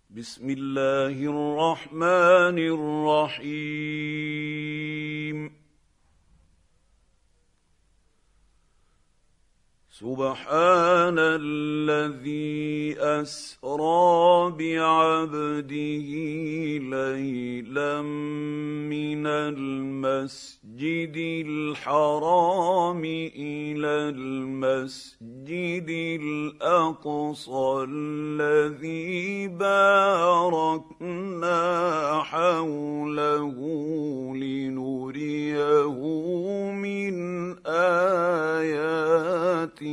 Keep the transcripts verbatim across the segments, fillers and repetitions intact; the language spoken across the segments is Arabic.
بسم الله الرحمن الرحيم. سبحان الذي أسرى بعبده ليلا من المسجد الحرام إلى المسجد الأقصى الذي باركنا حوله لنريه من آياتنا.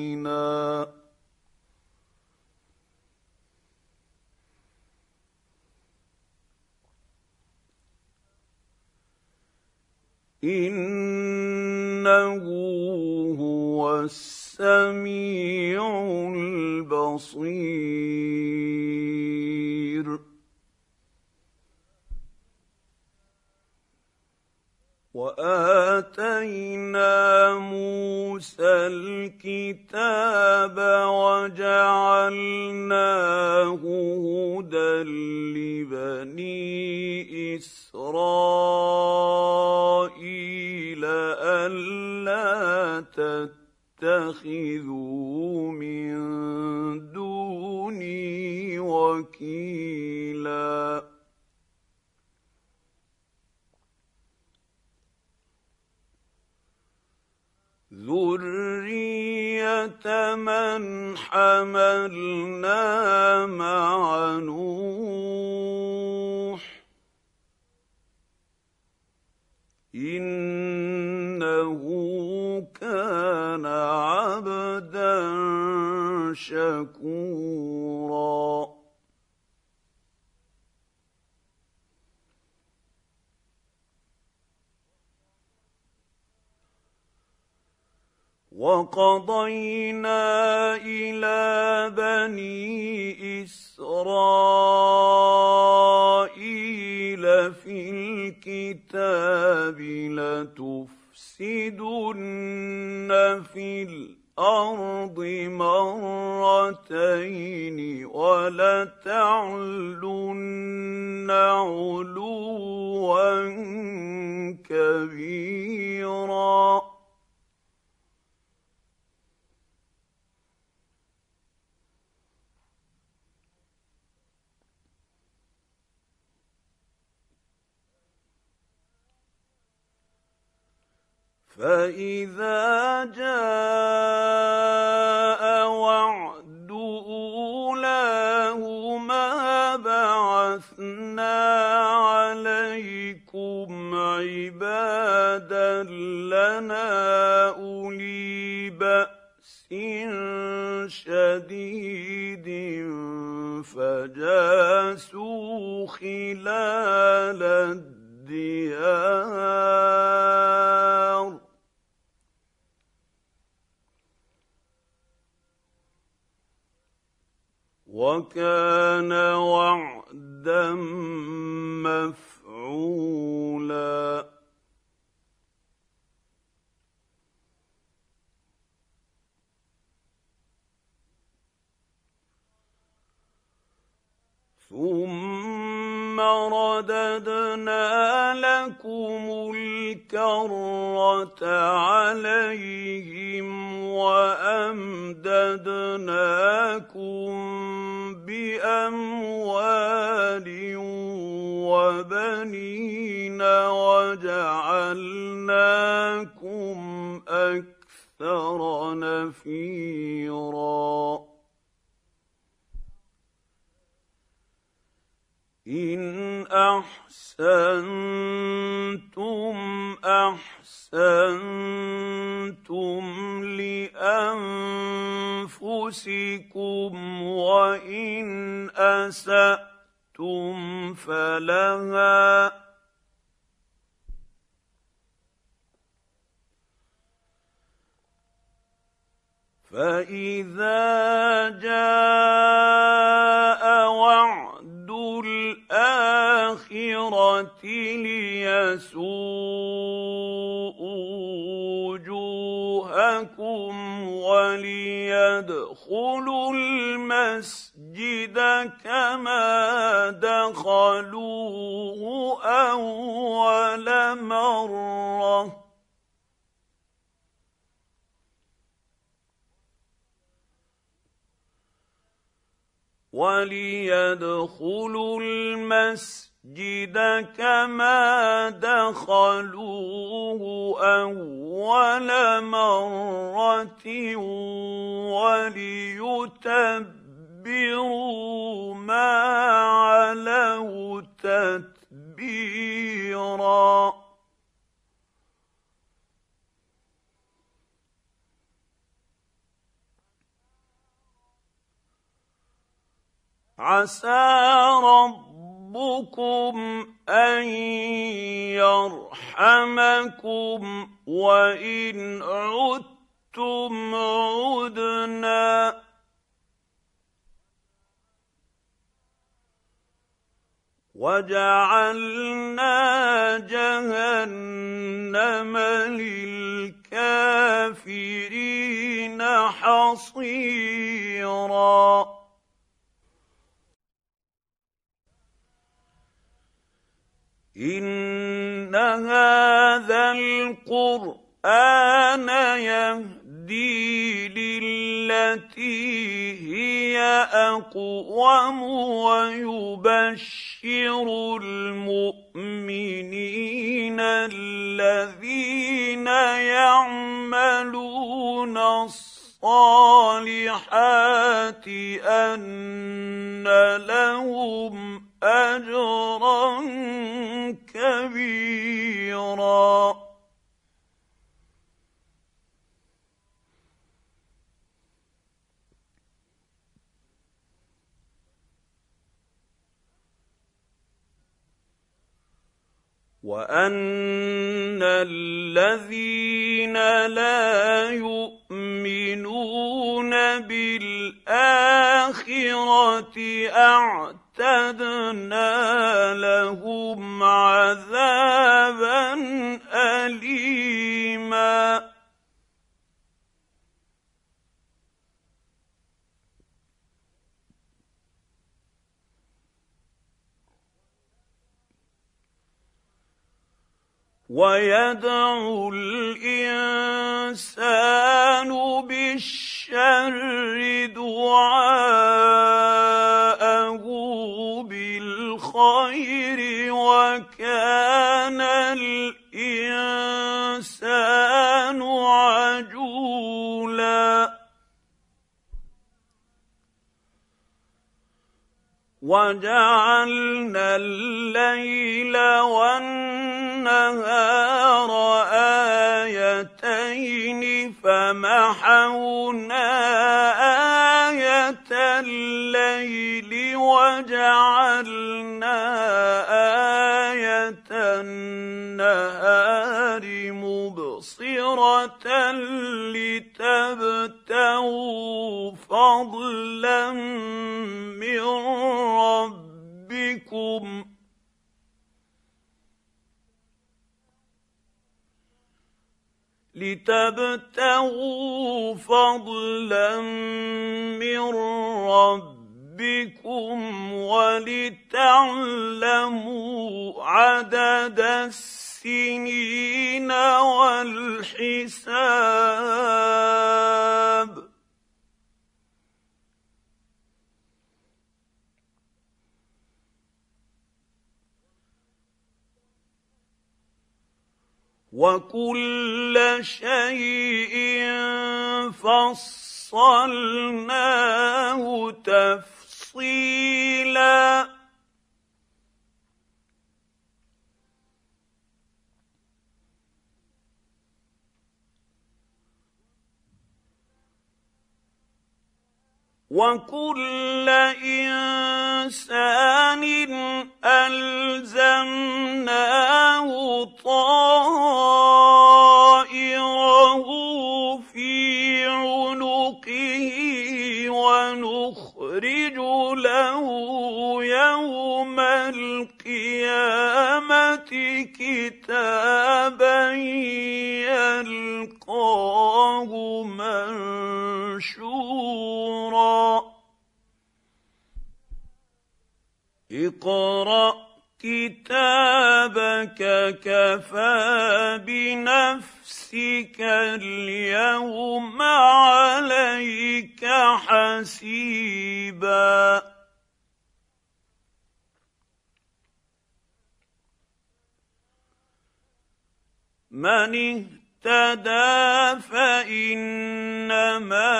إنه هو السميع البصير. وآتينا موسى الكتاب وجعلناه هدى لبني إسرائيل ألا تتخذوا من دوني وكيلا. ذرية من حملنا مع نوح إنه كان عبدا شكورا. وقضينا إلى بني إسرائيل في الكتاب لتفسدن في الأرض مرتين ولتعلن علوا كبيرا. فإذا جاء وعد أولاهما بعثنا عليكم عبادا لنا أولي بأس شديد فجاسوا خلال الديار وكان وعدا مفعولا. ثم رددنا لكم الكرة عليهم وأمددناكم بأموال وبنين وجعلناكم أكثر نفيرا. إن أحسنتم أحسنتم لأنفسكم وإن أسأتم فلها فإذا جاء وعد الآخرة ليسوءوا وجوهكم وليدخلوا المسجد كما دخلوه أول مرة وليدخلوا المسجد كما دخلوه أول مرة وليتبروا ما علوا تتبيرا. عسى ربكم أن يرحمكم وإن عدتم عدنا وجعلنا جهنم للكافرين حصيرا. إن هذا القرآن يهدي للتي هي أقوم ويبشر المؤمنين الذين يعملون الصالحات أن لهم أجرا كبيرا. وأن الذين لا يؤمنون بالآخرة أعتدنا لهم عذابا أليما. ويدعو الإنسان بالشر دعاءه بالخير وكان الإنسان عجولا. وجعلنا الليل والنهار آيتين فمحونا آية الليل وجعلنا آية النهار مبصرة لتبتغوا فضلا من ربكم لتبتغوا فضلا من ربكم ولتعلموا عدد السنين والحساب. وكل شيء فصلناه تفصيلا. وكل إنسان ألزمناه طائره في عنقه ونخرج له يوم القيامة كتابا يلقاه منشورا. اقرأ كتابك كفى بنفسك اليوم عليك حسيبا من اهتدى فإنما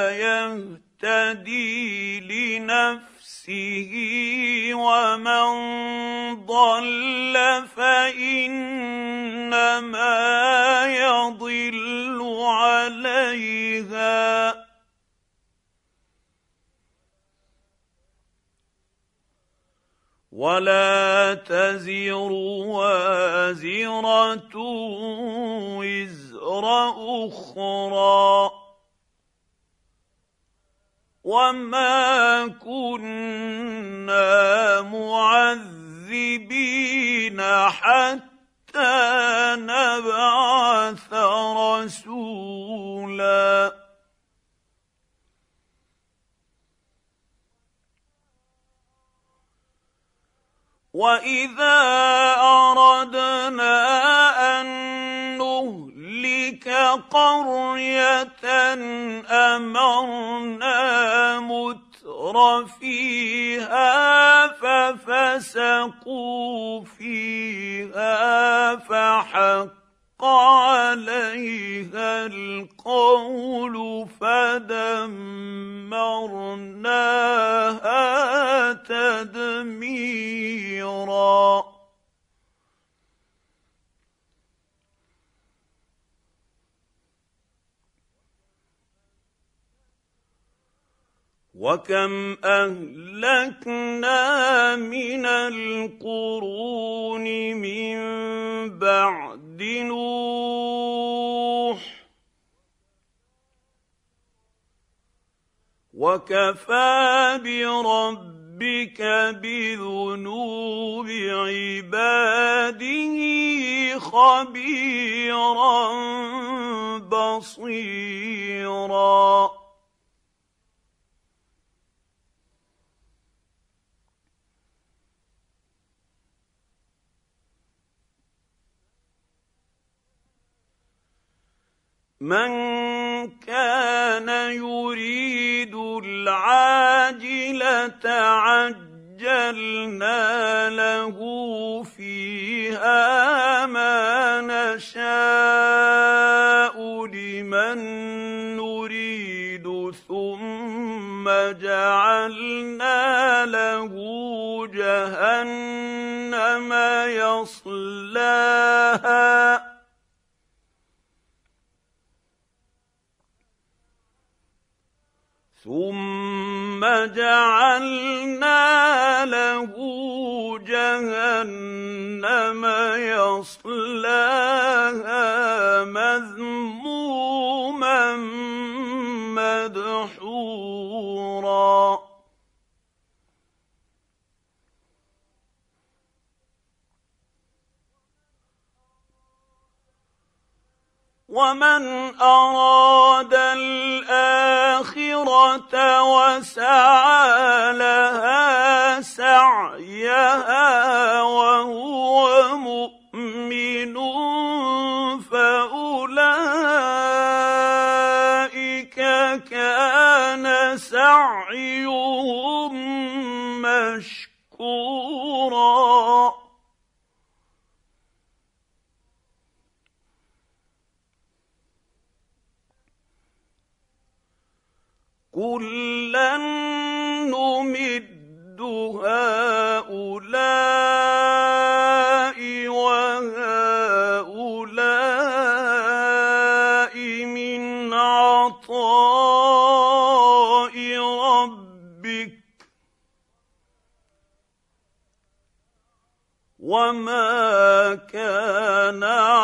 يهتدي لنفسه ومن ضل فإنما يضل عليها ولا تزر وازرة وزر أخرى وما كنا معذبين حتى نبعث رسولا وإذا أردنا أن نهلك قرية أمرنا متر فيها ففسقوا فيها فحق عليها القول فدمرناها تدميرا وكم أهلكنا من القرون من بعد نوح وكفى بربك بذنوب عباده خبيرا بصيرا من كان يريد العاجلة عجلنا له فيها ما نشاء لمن نريد ثم جعلنا له جهنم يصلاها ثم جعلنا له جهنم يصلاها مذموما مدحورا ومن أراد الآخرة وسعى لها سعيها وهو مؤمن فأولئك كان سعيهم مشكورا كُلًّا نُّمِدُّ هَٰؤُلَاءِ وَهَٰؤُلَاءِ مِنْ عَطَاءِ رَبِّكَ ۚ وَمَا كَانَ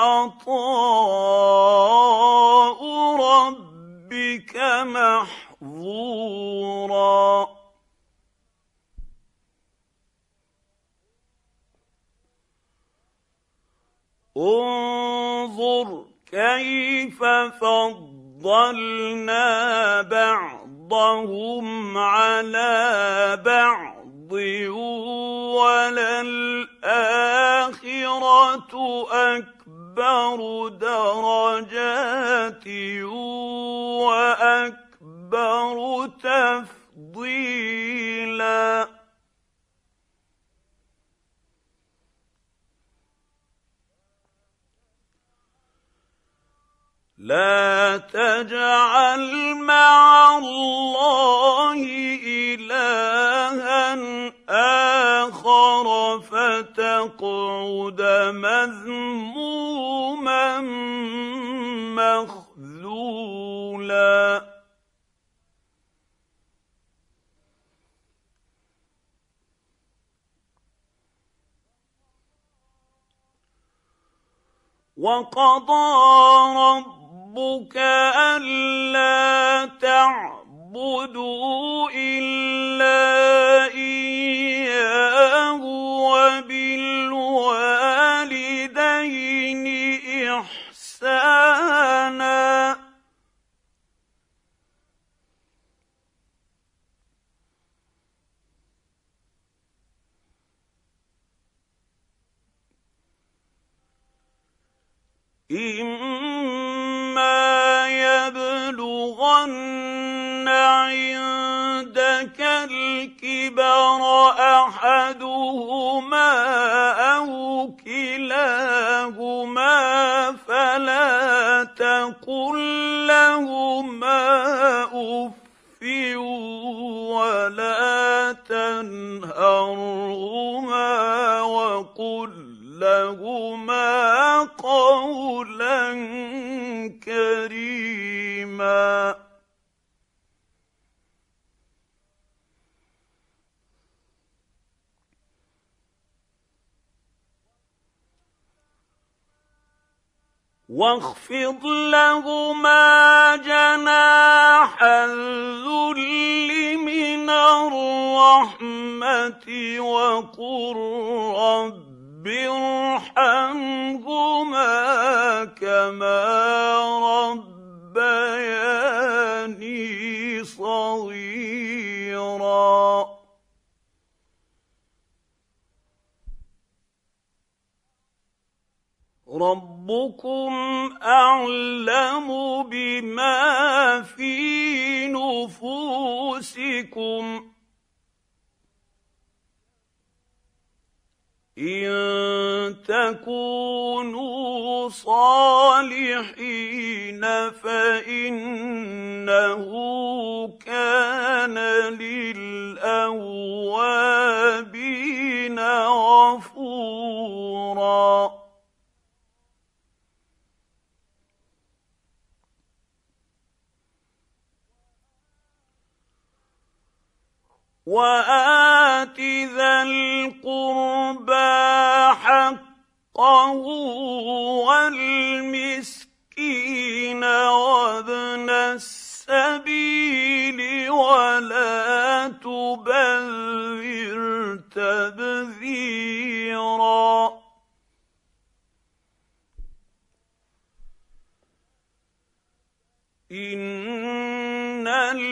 عَطَاءُ رَبِّكَ محظورا انظر كيف فضلنا بعضهم على بعض وَلَلْآخِرَةُ أَكْبَرُ دَرَجَاتٍ وَأَكْبَرُ تَفْضِيلًا. لَا تَجْعَلْ مَعَ اللَّهِ إِلَٰهًا آخَرَ فَتَقْعُدَ مَذْمُومًا مَّخْذُولًا. وَقَضَىٰ رَبُّكَ أَلَّا تَعْبُدُوا إِلَّا إِيَّاهُ وَبِالْوَالِدَيْنِ إِحْسَانًا. إِمَّا يَبْلُغَنَّ عِندَكَ الْكِبَرَ أَحَدُهُمَا أَوْ كِلَاهُمَا فَلَا تَقُل لَّهُمَا أُفٍّ وَلَا تَنْهَرْهُمَا وَقُل لَّهُمَا قَوْلًا كَرِيمًا. وَاخْفِضْ لَهُمَا جَنَاحَ الذُّلِّ مِنَ الرَّحْمَةِ وَقُل رَّبِّ ارْحَمْهُمَا كَمَا رَبَّيَانِي صَغِيرًا. رَبُّكُمْ أَعْلَمُ بِمَا فِي نُفُوسِكُمْ ۚ إِن تَكُونُوا صَالِحِينَ فَإِنَّهُ كَانَ لِلْأَوَّابِينَ غَفُورًا. وَآتِ ذَا الْقُرْبَىٰ حَقَّهُ وَالْمِسْكِينَ وَابْنَ السَّبِيلِ وَلَا تُبَذِّرْ تَبْذِيرًا. إِنَّ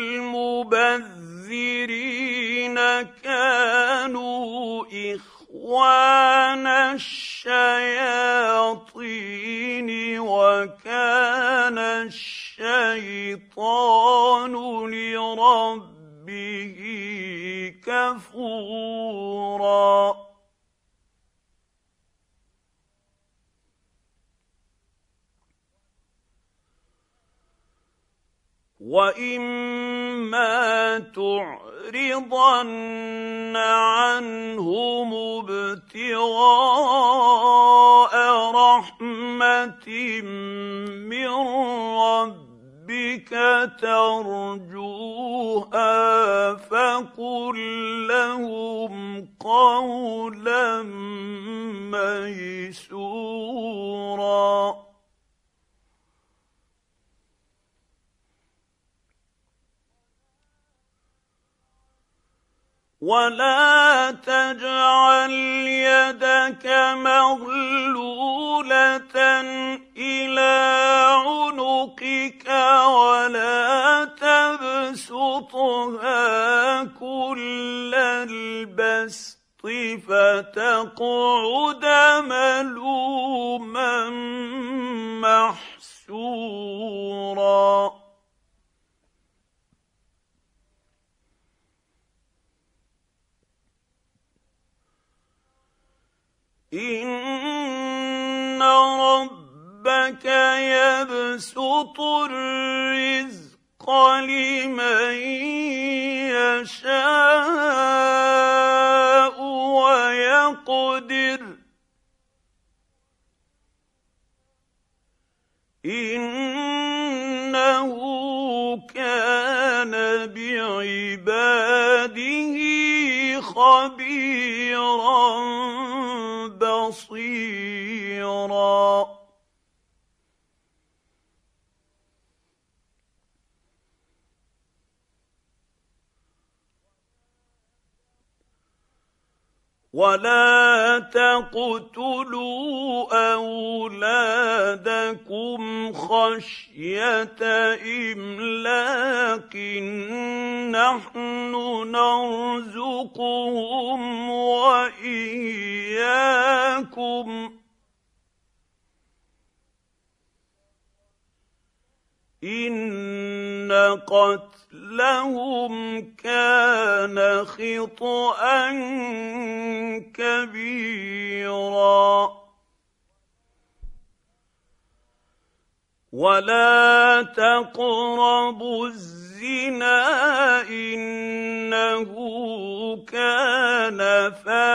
الْمُبَذِّرِينَ كَانُوا إِخْوَانَ الشَّيَاطِينِ وَكَانَ الشَّيْطَانُ لِرَبِّهِ كَفُورًا. وَإِمَّا تُعْرِضَنَّ عَنْهُمُ ابْتِغَاءَ رَحْمَةٍ مِّن رَّبِّكَ تَرْجُوهَا فَقُل لَّهُمْ قَوْلًا مَّيْسُورًا. وَلَا تَجْعَلْ يَدَكَ مَغْلُولَةً إِلَىٰ عُنُقِكَ وَلَا تَبْسُطْهَا كُلَّ الْبَسْطِ فتقعد ملوما محسورا. إن ربك يبسط الرزق لمن يشاء ويقدر إنه كان بعباده خبيرا بصيرا. ولا تقتلوا أولادكم خشية إملاق نحن نرزقهم وإياكم إن قتلهم كان خطأ كبيرا. ولا تقربوا الزنا إنه كان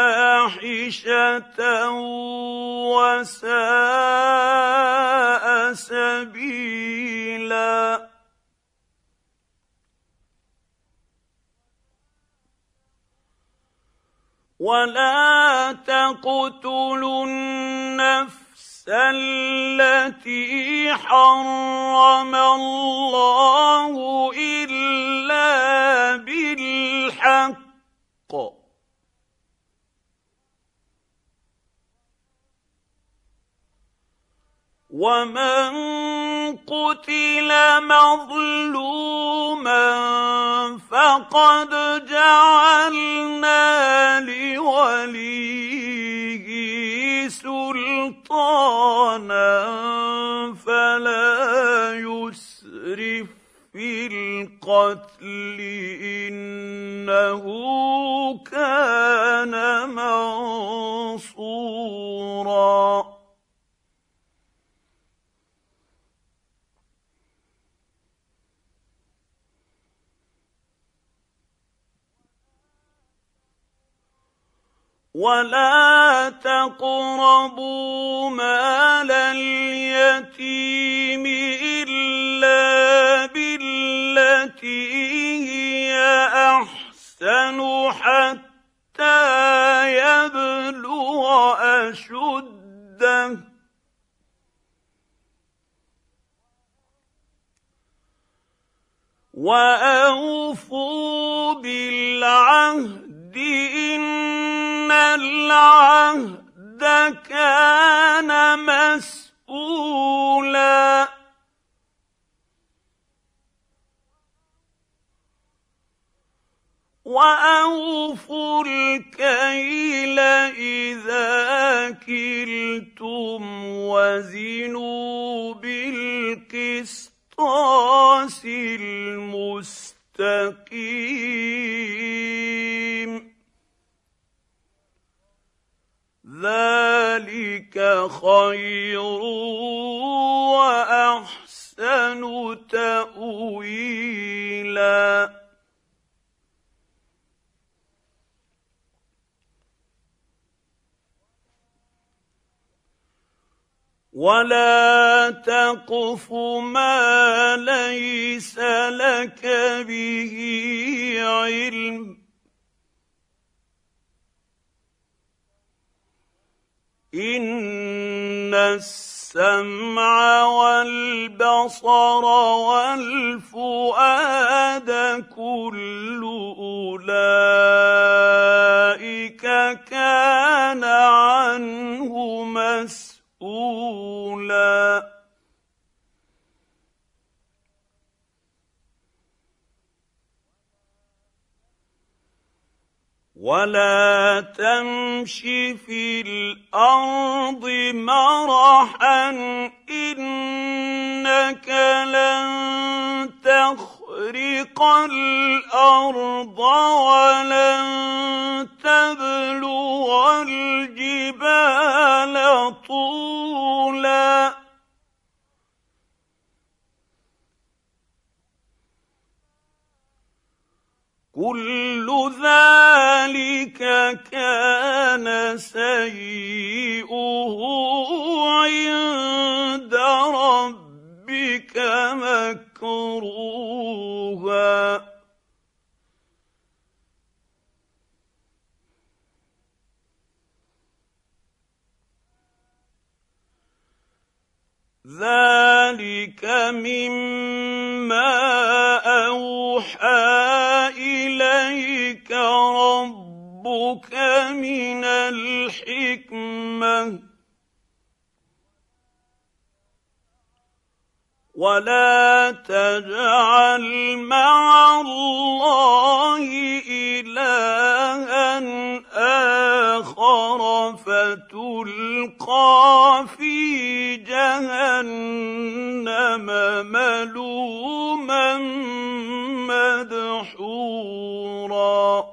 فاحشة وساء سبيلا. ولا تقتلوا النفس التي حرم الله إلا بالحق ومن قتل مظلوما فقد جعلنا لوليه سلطانا فلا يسرف في القتل إنه كان منصورا. ولا تقربوا مال اليتيم إلا بالتي هي أحسن حتى يبلغ أشده وأوفوا بالعهد إن العهد كان مسؤولا. وأوفوا الكيل إذا كلتم وزنوا بالقسطاس المستقيم ذلك خير وأحسن تأويلا. ولا تقف ما ليس لك به علم إن السمع والبصر والفؤاد كل أولئك كان عنه مسؤولا. ولا تمش في الارض مرحا انك لن تخرق الارض ولن تبلغ الجبال طولا كل ذلك كان سيئه عند ربك مكروها ذلك مما أوحى إليك ربك من الحكمة ولا تجعل مع الله إلها آخر فتلقى في جهنم ملوما مدحورا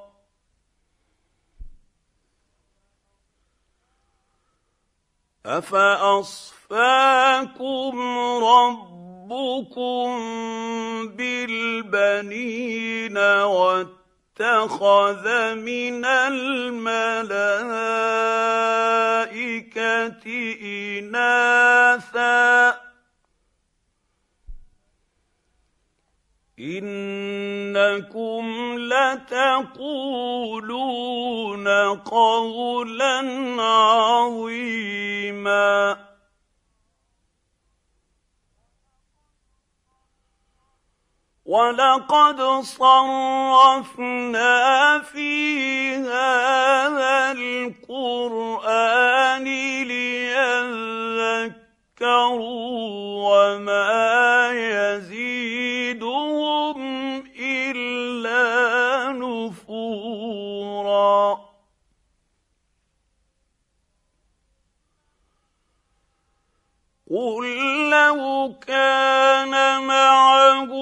أفأصفاكم ربكم بالبنين واتخذ من الملائكة إناثا إنكم لتقولون قولا عظيما ولقد صرفنا في هذا القرآن ليذكروا وما يزيدهم إلا نفورا قل لو كان معه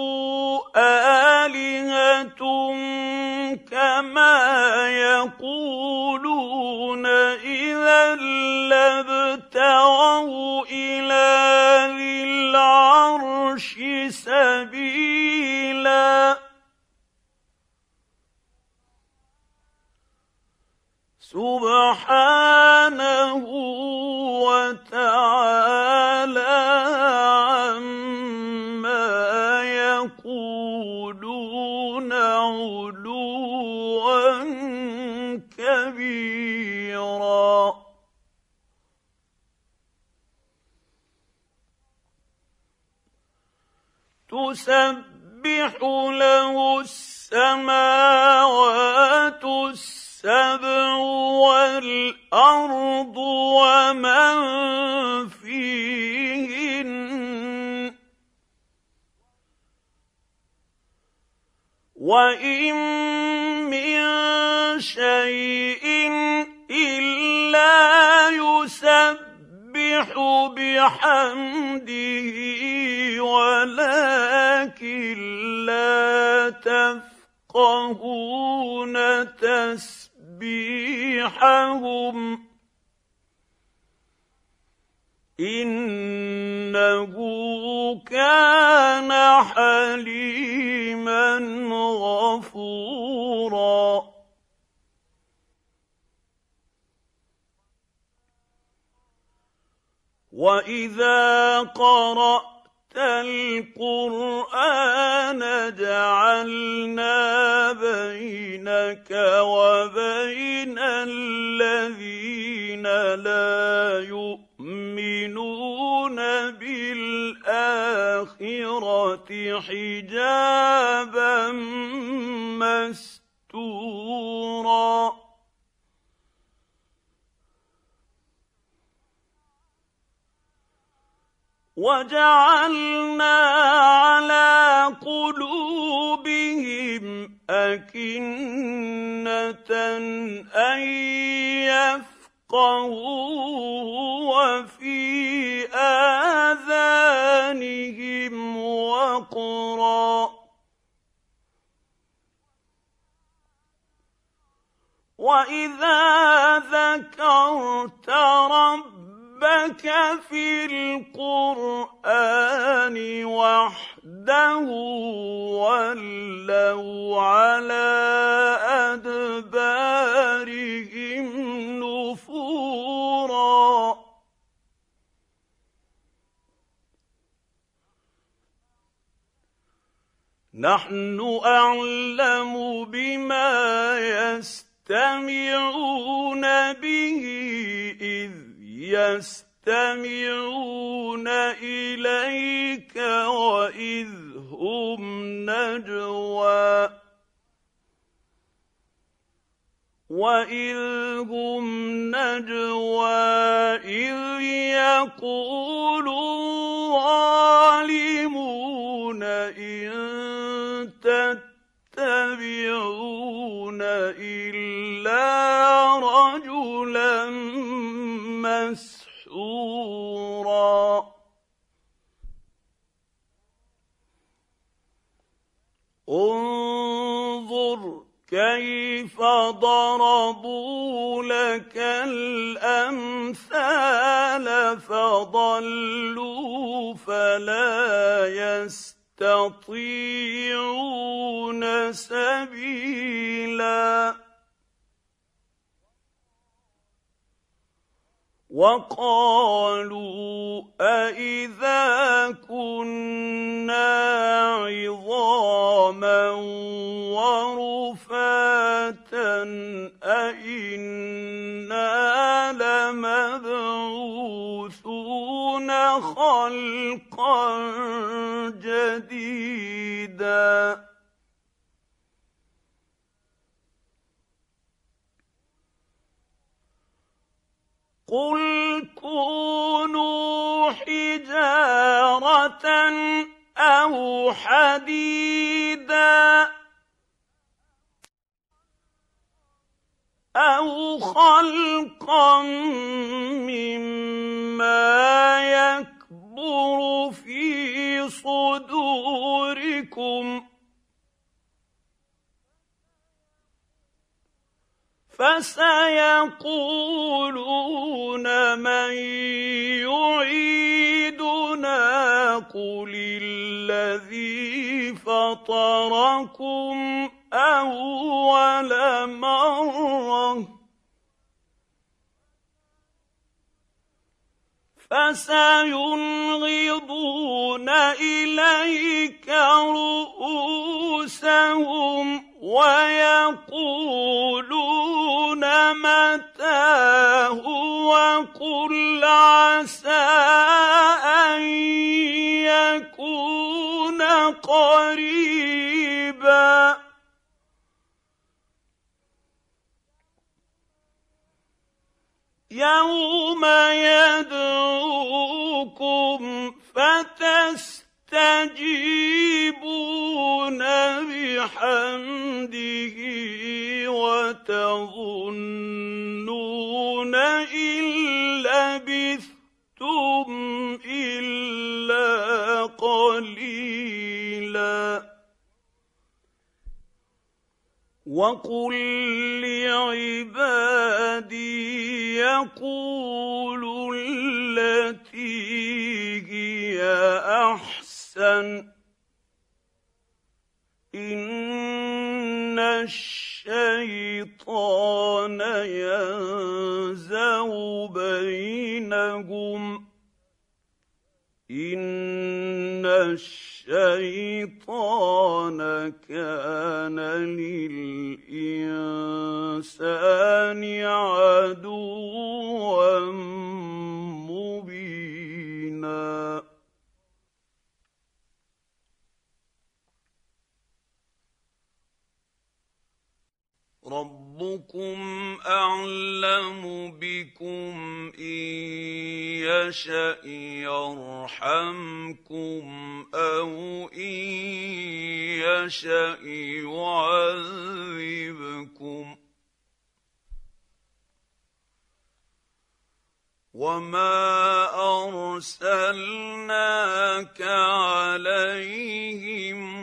آلهة كما يقولون إذا لابتغوا إلى ذي العرش سبيلا سبحانه وتعالى عما يقولون علوا كبيرا تسبح له السماوات السبع والأرض ومن فيهن وإن من شيء إلا يسبح بحمده ولكن لا تفقهون تسبيحهم إنه كان حليما غفورا وإذا قرأت القرآن جعلنا بينك وبين الذين لا يؤمنون بالآخرة حجابا مستورا وجعلنا على قلوبهم أكنة أن يفقهوه وفي آذانهم وقرا وإذا ذكرت ربك في القرآن وحده ولوا على أدبارهم نفورا نحن أعلم بما يستمعون به إذ يستمعون إليك وإذ هم نجوى وإذ هم نجوى إذ يقول الظالمون إن تتبعون إلا رجلا مسحورا انظر كيف ضربوا لك الأمثال فضلوا فلا يستطيعون سبيلا وقالوا أإذا كنا عظاما ورفاتا أإنا لمبعوثون خلقا جديدا قل كونوا حجارة أو حديدا أو خلقا مما يكبر في صدوركم فسيقولون من يعيدنا قل الذي فطركم أول مرة فسينغضون إليك رؤوسهم ويقولون متاه وقل عسى أن يكون قريبا يوم يدعوكم فتستجيبون بحمده وتظنون إن لبثتم إلا قليلا وقل لعبادي يقولوا التي هي أحسن إن الشيطان ينزغ بينهم إن الشيطان كان للإنسان عدوا مبينا ربكم أعلم أعلم بكم إن يشأ يرحمكم أو إن يشأ يعذبكم وما أرسلناك عليهم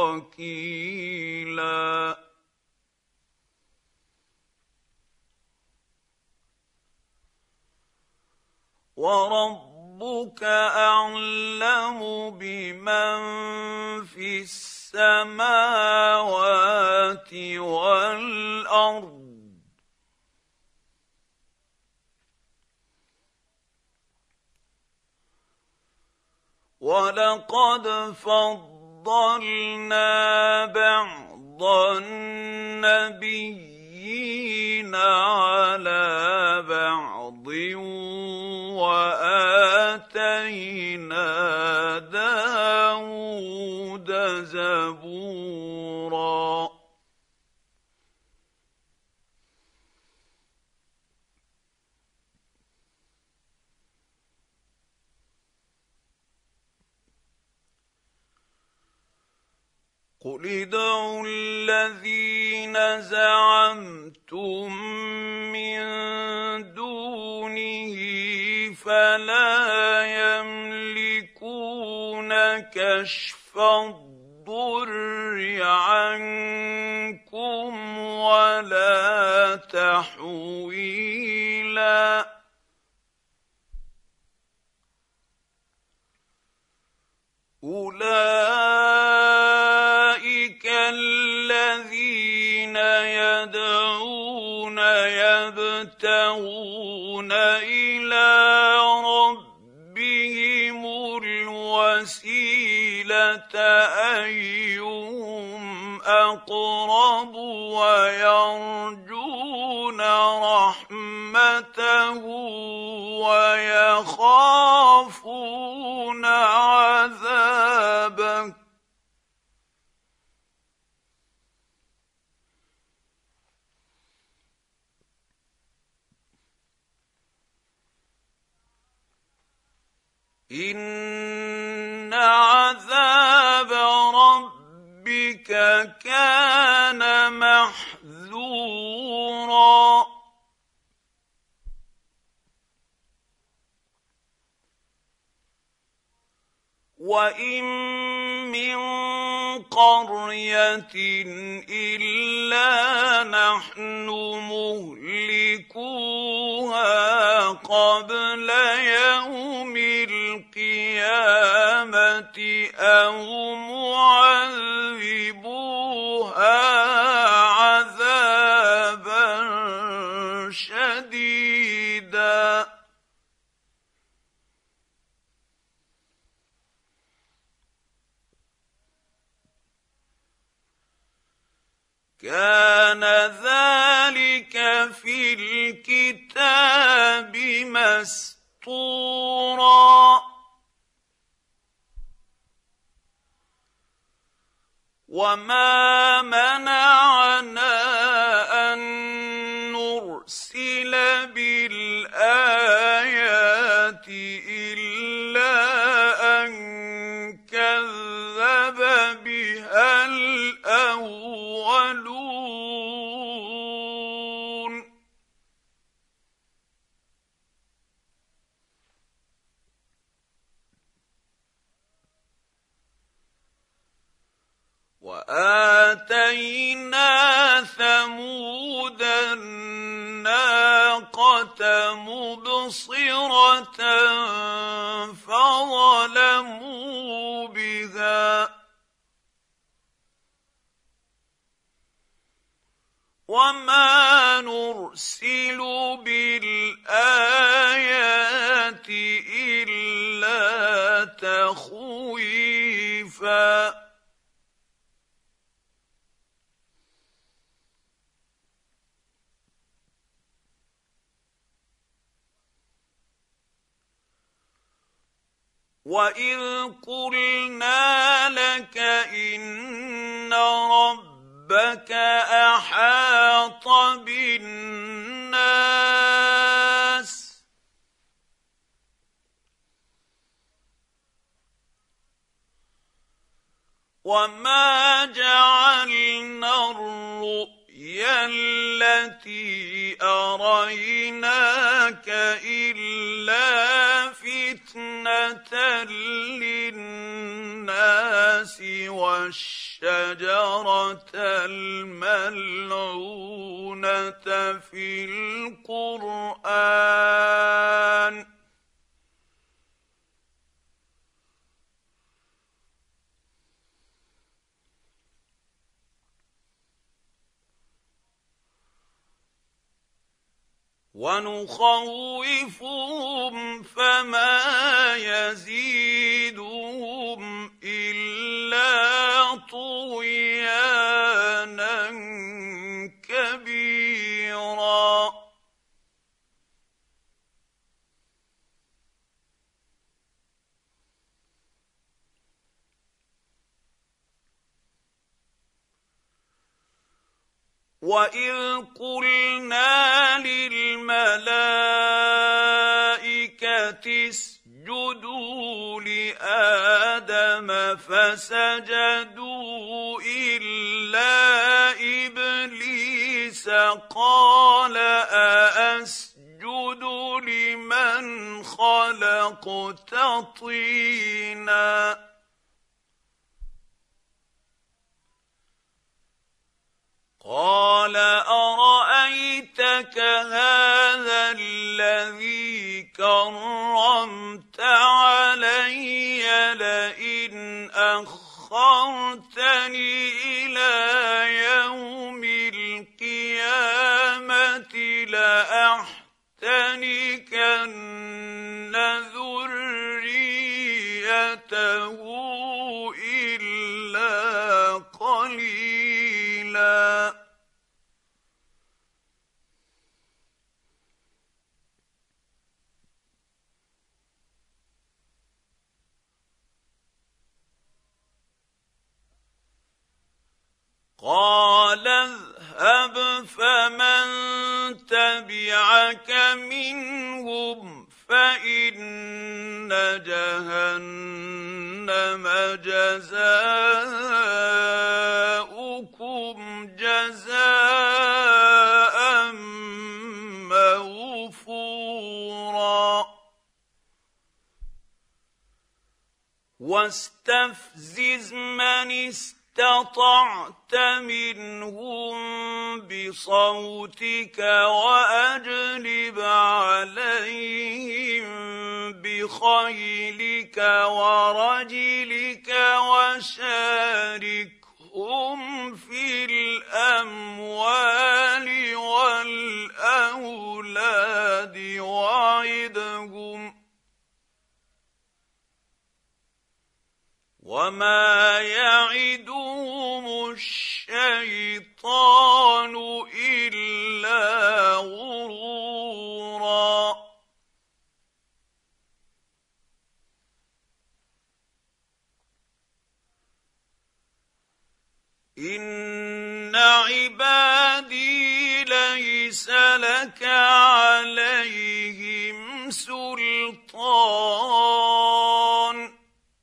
وكيلا وربك أعلم بمن في السماوات والأرض ولقد فضلنا بعض النبيين على بعض وآتينا داود زبورا قل ادعوا الذين زعمتم من دونه فلا يملكون كشف الضر عنكم ولا تحويلا أولئك الذين يدعون يبتغون إلى ربهم الوسيلة أيهم أقرب ويرجون رحمته ويخافون عذابه إن عذاب ربك كان محذورا وإن من قرية إلا نحن مهلكوها قبل يوم القيامة أو معذبوها عذابا شديدا كان ذلك في الكتاب مسطورا وما منعنا أن نرسل بالآيات إلا أن كذب بها الأولون وآتينا ثمود الناقة مبصرة فظلموا بها وما نرسل بالآيات إلا تخويفا وإذ قلنا لك إن ربك أحاط بالناس وما جعلنا الرؤيا التي أريناك إلا فتنة للناس والشجرة الملعونة في القرآن ونخوفهم فما يزيدهم إلا طغيانا كبيرا وإذ قلنا للملائكة اسجدوا لآدم فسجدوا إلا إبليس قال أأسجد لمن خلقت طينا قال أرأيتك هذا الذي كرمت علي لئن أخرتني إلى يوم القيامة لأحتنكن ذريته إلا قليلا قال اذهب فمن تبعك منهم فإن جهنم جزاؤكم جزاء موفورا واستفزز من استطعت منهم بصوتك وأجلب عليهم بخيلك ورجلك وشاركهم في الأموال والأولاد وعدهم وما يعدهم الشيطان إلا غرورا إن عبادي ليس لك عليهم سلطان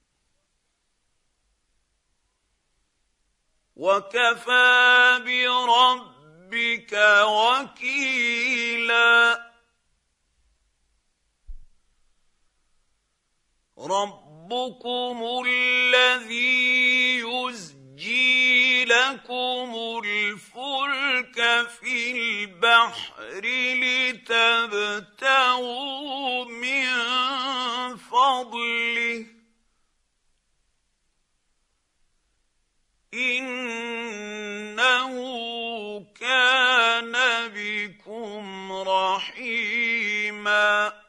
وكفى بربك وكيلا ربكم الذي يزجي لكم الفلك في البحر لتبتغوا من فضله إنه كان بكم رحيما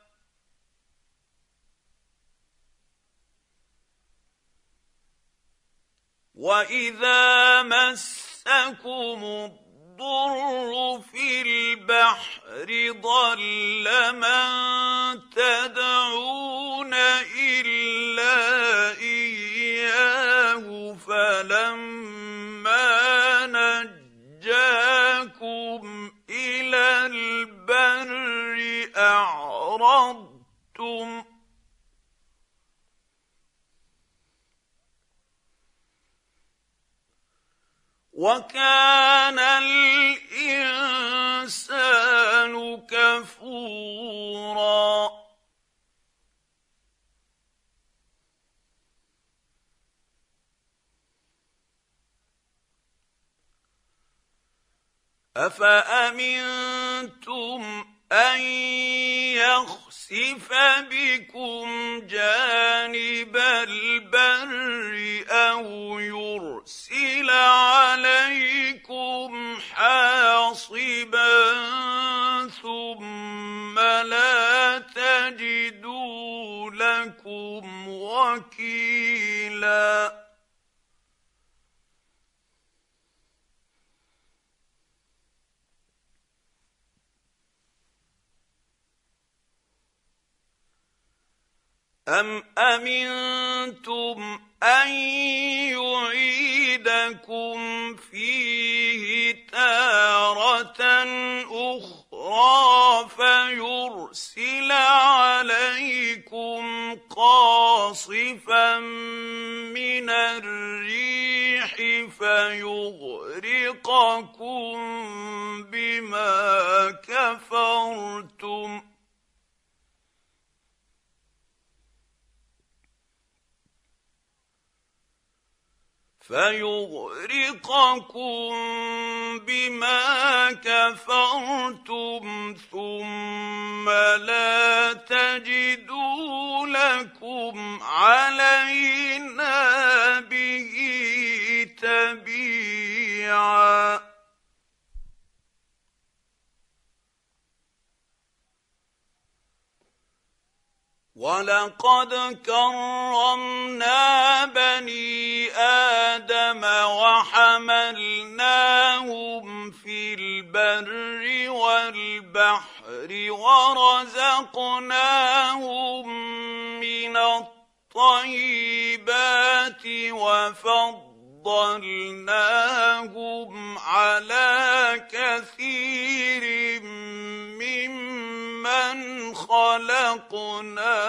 وإذا مسكم الضر في البحر ضل من تدعون إلا إياه فلما نجاكم إلى البر أعرضتم. وكان الإنسان كفورا أفأمنتم أن يخسف بكم جانب البر أو يرسل عليكم حاصبا ثم لا تجدوا لكم وكيلا أم أمنتم أن يعيدكم فيه تارة أخرى فيرسل عليكم قاصفا من الريح فيغرقكم بما كفرتم فيغرقكم بما كفرتم ثم لا تجدوا لكم علينا به تبيعا ولقد كرمنا بني آدم وحملناهم في البر والبحر ورزقناهم من الطيبات وفضلناهم على كثير ممن خلقنا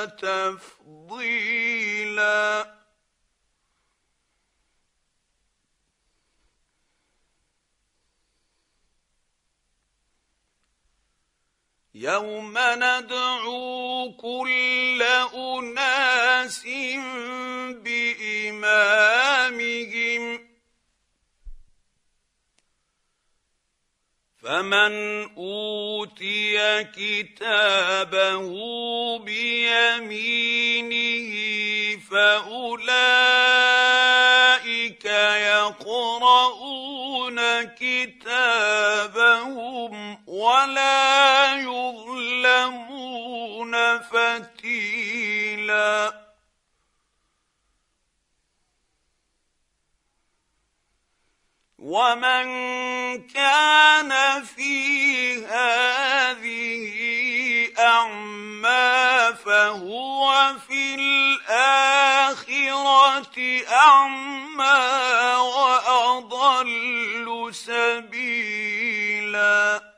تفضيلا يوم ندعو كل أناس بإمامهم فمن أوتي كتابه بيمينه فأولئك يقرؤون كتابهم ولا يظلمون فتيلا ومن كان في هذه أعمى فهو في الآخرة أعمى وأضل سبيلا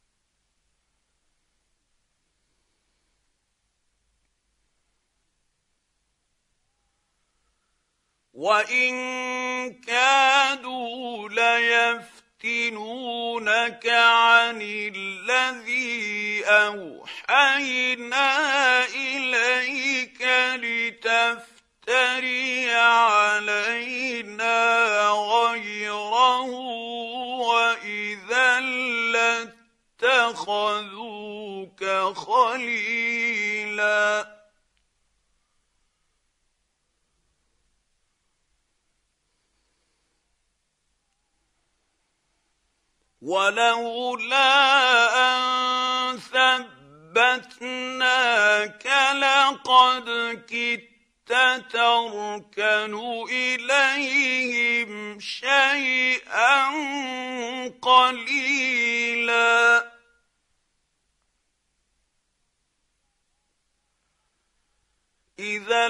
وإن كادوا ليفتنونك عن الذي أوحينا إليك لتفتري علينا غيره وإذا لاتخذوك خليلا ولولا أن ثبتناك لقد كدت تركن إليهم شيئا قليلا إذا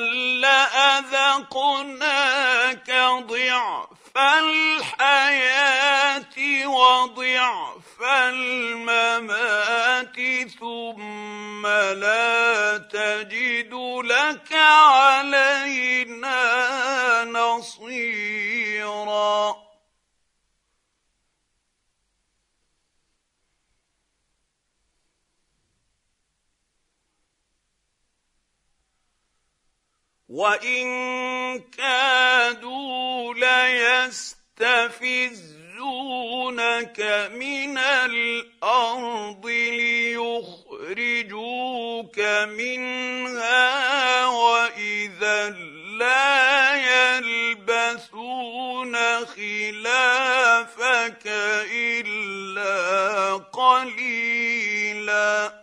لأذقناك ضعف الحياة وضعف الممات ثم لا تجد لك علينا نصيرا وإن كادوا ليستفزونك من الأرض ليخرجوك منها وإذا لا يلبثون خلافك إلا قليلا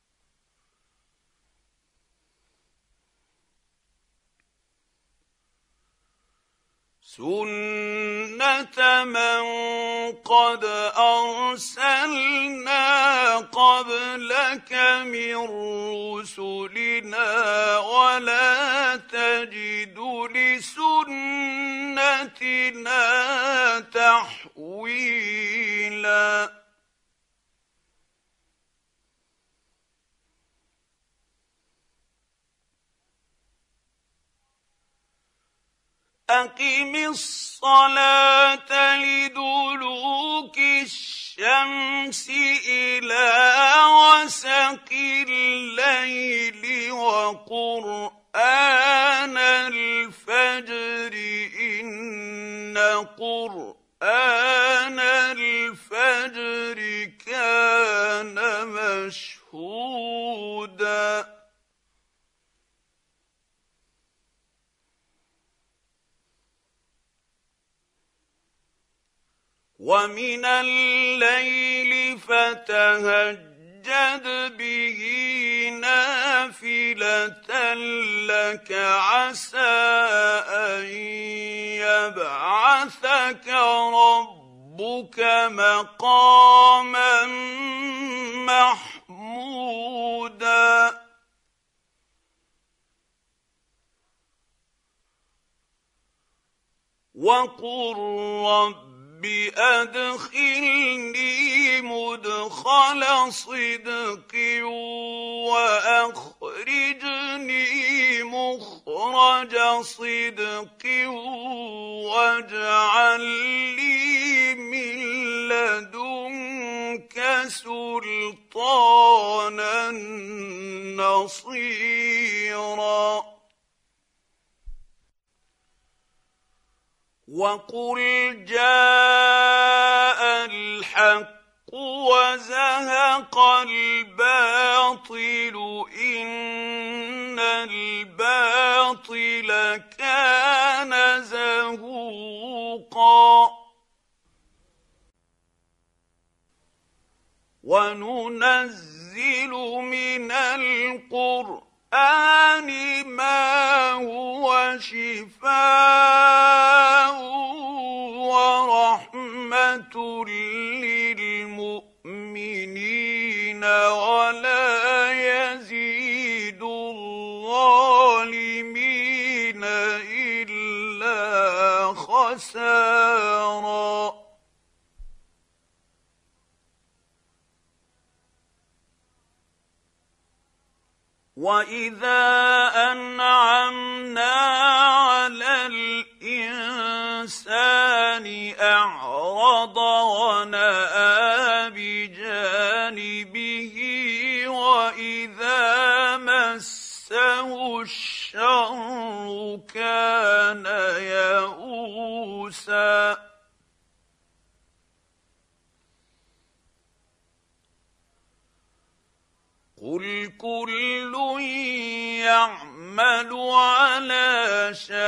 سنة من قد أرسلنا قبلك من رسلنا ولا تجد لسنتنا تحويلا أقم الصلاة لدلوك الشمس إلى غسق الليل وقرآن الفجر إن قرآن الفجر كان مشهودا ومن الليل فتهجد به نافلة لك عسى أن يبعثك ربك مقاما محمودا وقل رب بأدخلني مدخل صدق وأخرجني مخرج صدق واجعل لي من لدنك سلطانا نصيرا وقل جاء الحق وزهق الباطل إن الباطل كان زهوقا وننزل من القرآن ما هو شفاء ورحمة للمؤمنين ولا يزيد الظالمين إلا خسارا وإذا أنعمنا على الإنسان أعرض ونأى بجانبه وإذا مسه الشر كان يئوسا قل كل يعمل على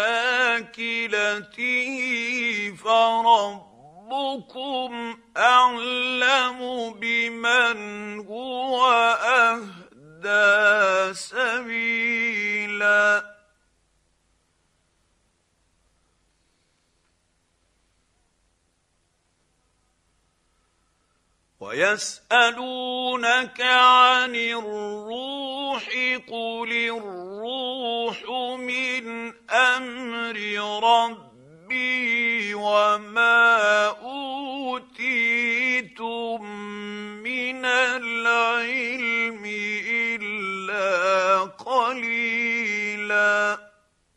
شاكلته فربكم أعلم بمن هو أهدى سبيلا ويسألونك عن الروح قل الروح من أمر ربي وما أوتيتم من العلم إلا قليلا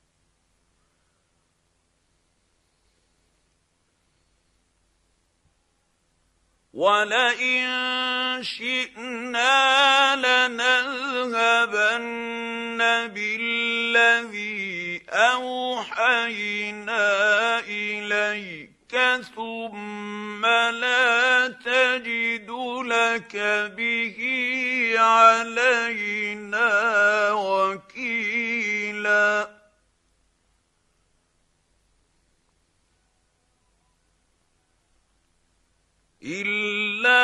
ولئن شئنا لنذهبن بالذي أوحينا إليك ثم لا تجد لك به علينا وكيلا إلا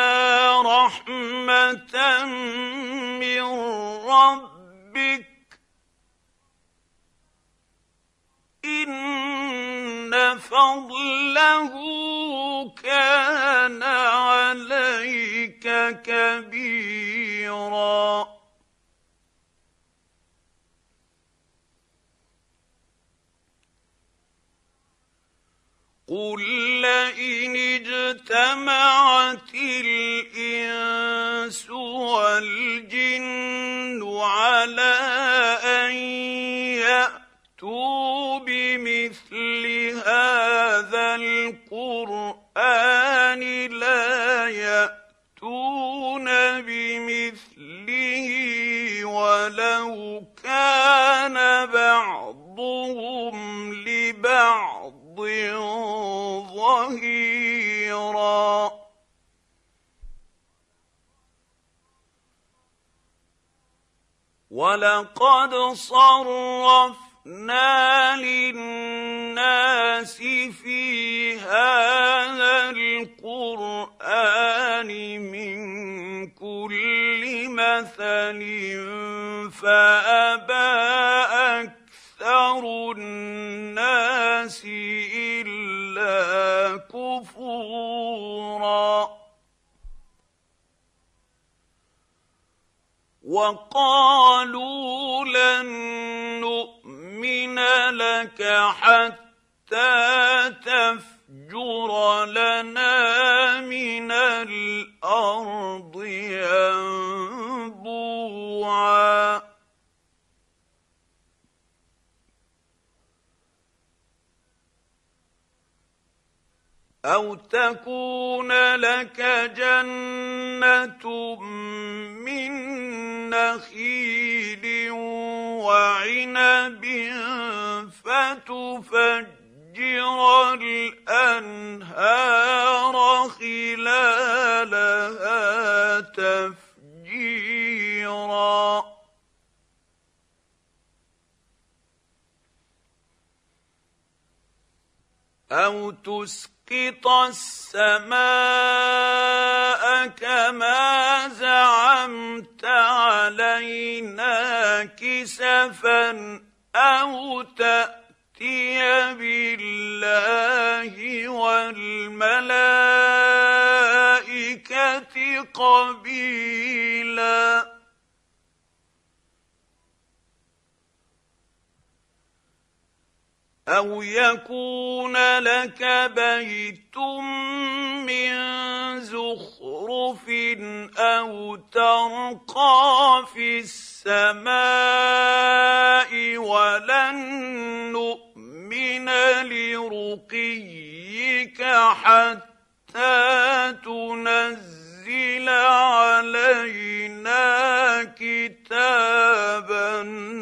رحمة من ربك إن فضله كان عليك كبيرا قل لئن اجتمعت الإنس والجن على أن يأتوا بمثل هذا القرآن لا يأتون بمثله ولو كان بعضهم لبعض ظهيرا ولقد صرفنا للناس في هذا القرآن من كل مثل فأبى أكثر الناس إلا كفورا وقالوا لن نؤمن لك حتى تفجر لنا من الأرض ينبوعا أو تكون لك جنة من نخيل وعنب فتفجر الأنهار خلالها تفجيرا أو تسقط السماء كما زعمت علينا كسفا أو تأتي بالله والملائكة قبيلا أو يكون لك بيت من زخرف أو ترقى في السماء ولن نؤمن لرقيك حتى تنزل علينا كتابا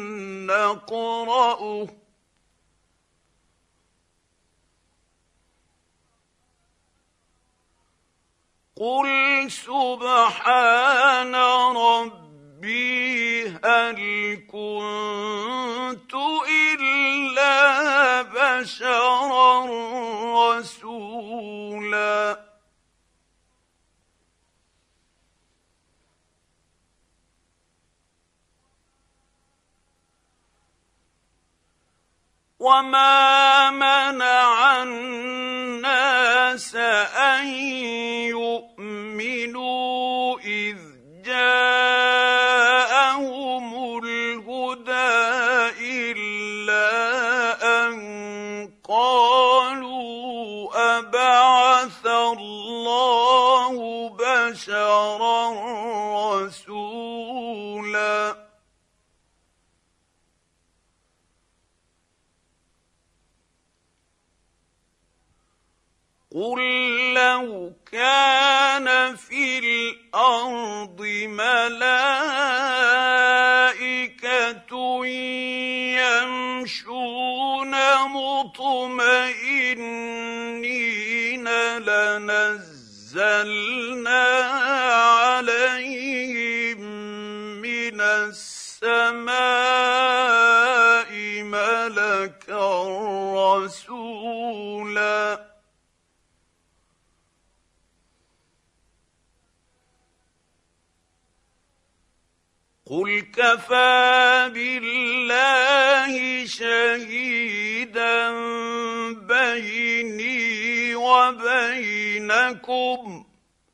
نقرأه قل سبحان ربي هل كنت إلا بشرا رسولا وما منع الناس أن يؤمنوا إذ جاءهم الهدى إلا أن قالوا أبعث الله بشرا رسولا قل لو كان في الأرض ملائكة يمشون مطمئنين لنزلنا عليهم من السماء ملكا رسولا قل كفى بالله شهيدا بيني وبينكم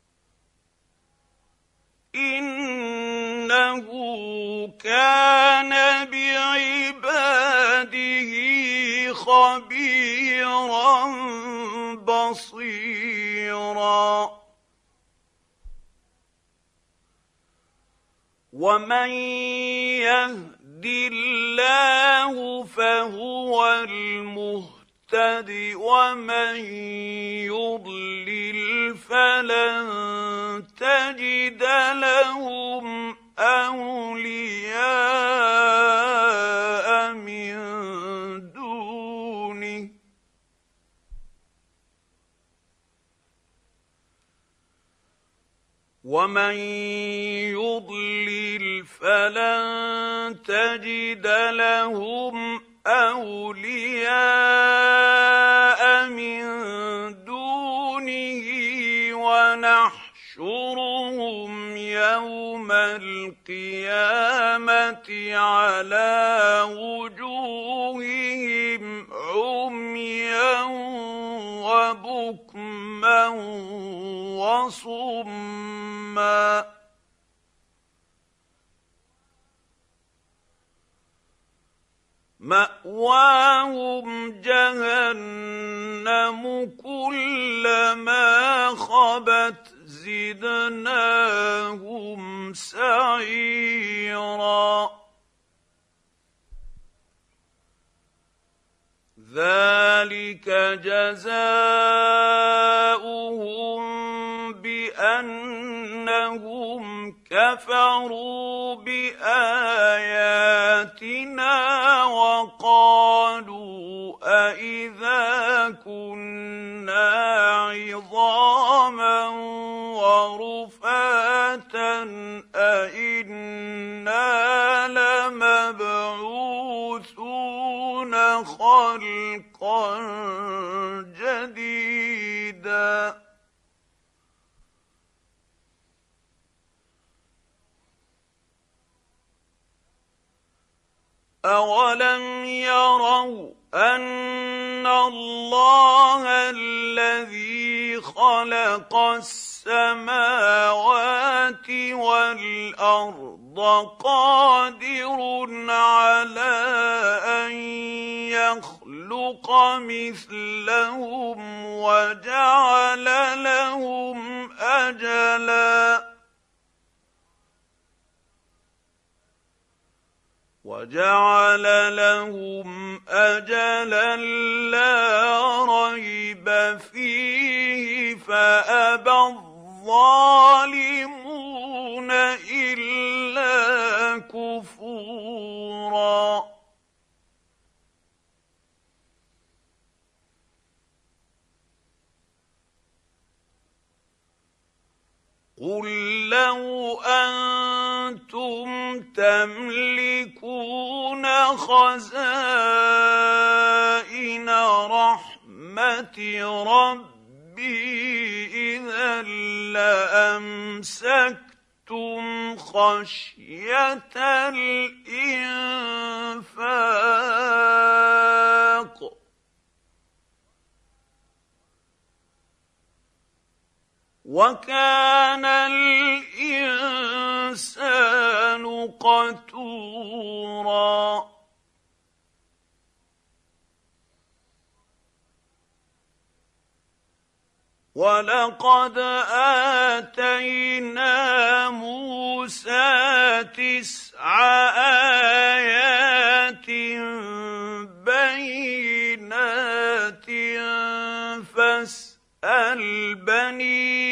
إنه كان بعباده خبيرا بصيرا ومن يهد الله فهو المهتد ومن يضلل فلن تجد لهم أولياء من دونه ومن يضلل فلن تجد لهم أولياء من دونه ونحشرهم يوم القيامة على وجوههم عميا وبكما وصما مأواهم جهنم كلما خبت زدناهم سعيرا ذلك جزاؤهم بأنهم كفروا بآياتنا وقالوا أإذا كنا عظاما ورفاتا أإنا لمبعوثون خلقا جديدا أولم يروا أن الله الذي خلق السماوات والأرض قادر على أن يخلق مثلهم وجعل لهم أجلاً وجعل لهم أجلا لا ريب فيه فأبى الظالمون إلا كفورا قل لو أنتم تملكون خزائن رحمة ربي إذا لأمسكتم خشية الإنفاق وكان الإنسان قتورا ولقد آتينا موسى تسع آيات بينات فاسأل بني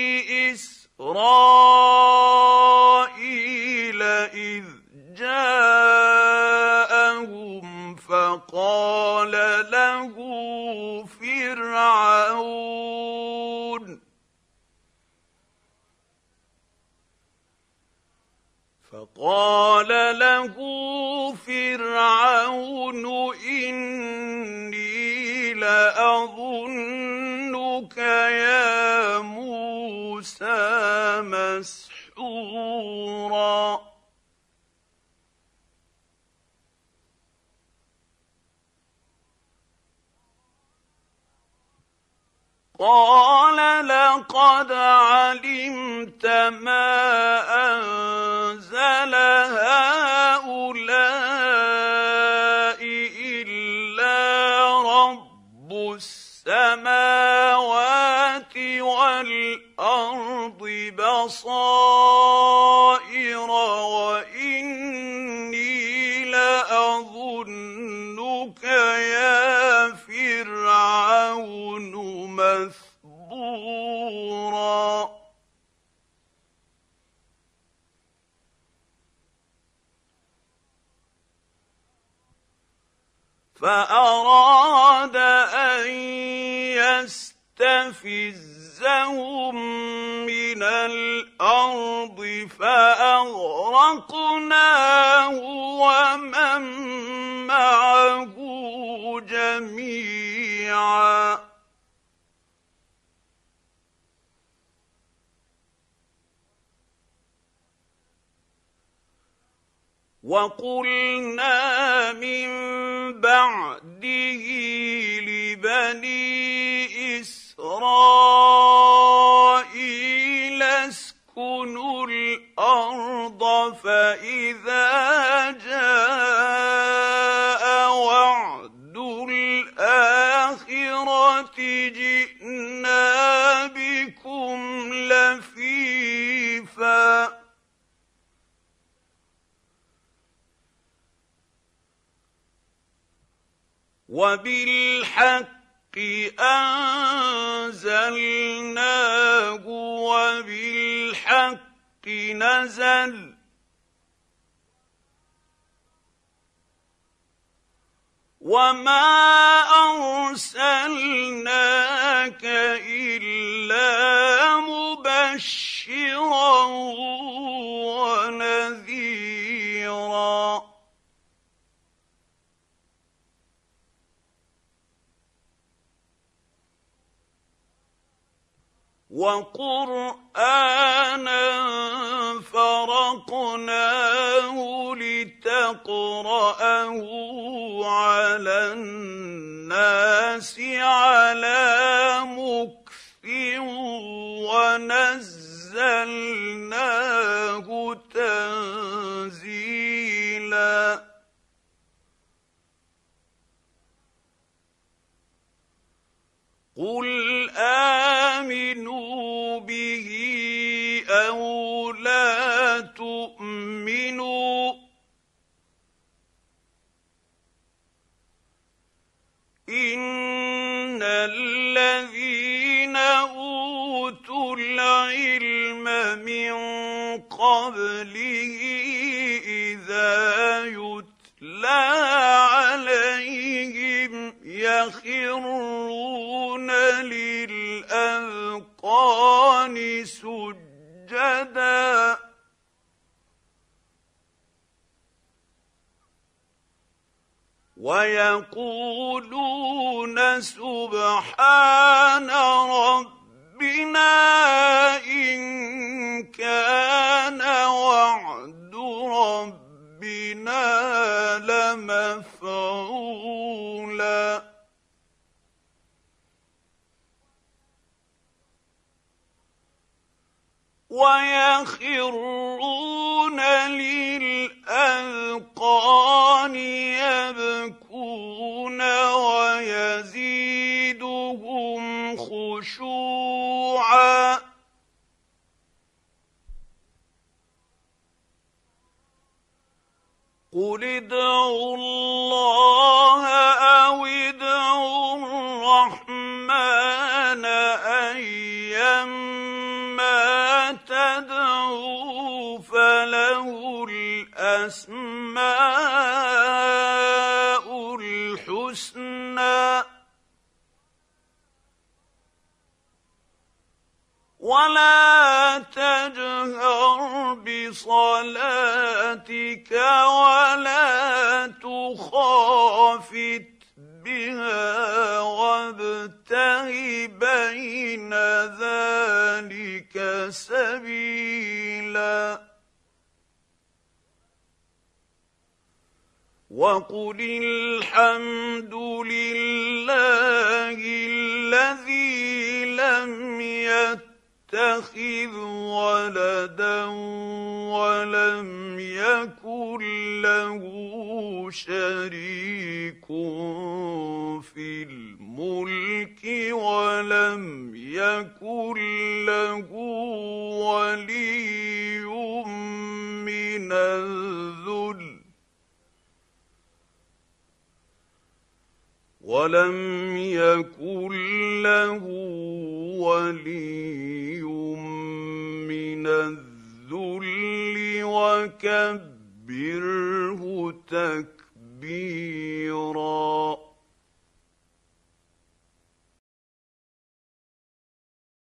إسرائيل إذ جاءهم فقال له فرعون فقال له فرعون إني لأظنك يا موسى مسحورا قال لقد علمت ما أنزل هؤلاء إلا رب السماوات والأرض بصائر وإني لأظنك يا فرعون مثبورا فأراد أن يستفزهم من الأرض فأغرقناه ومن معه جميعا وقلنا من بعده لبني إسرائيل اسكنوا الأرض فإذا جاء وعد الآخرة جئنا بكم لفيفا وبالحق أنزلناه وبالحق نزل وما أرسلناك إلا مبشرا ونذيرا وقرآنا فرقناه لتقرأه على الناس على مكث ونزلناه تنزيلا قل آمنوا به أو لا تؤمنوا إن الذين أوتوا العلم من قبله إذا يتلى عليهم يخرون للأذقان سجدا ويقولون سبحان ربنا إن كان وعد ربنا لمفعولا ويخرون للأذقان يبكون ويزيدهم خشوعا قل ادعوا الله أو ادعوا الرحمن أيما تدعوا فله الأسماء الحسنى ولا تجهر بصلاتك ولا تخافت بها وابتغ بين ذلك سبيلا وقل الحمد لله الذي لم يتخذ ولدا ولم يكن له شريك في الملك ولم يكن له ولي من الذل ولم يكن له ولي من الذل وكبره تكبيرا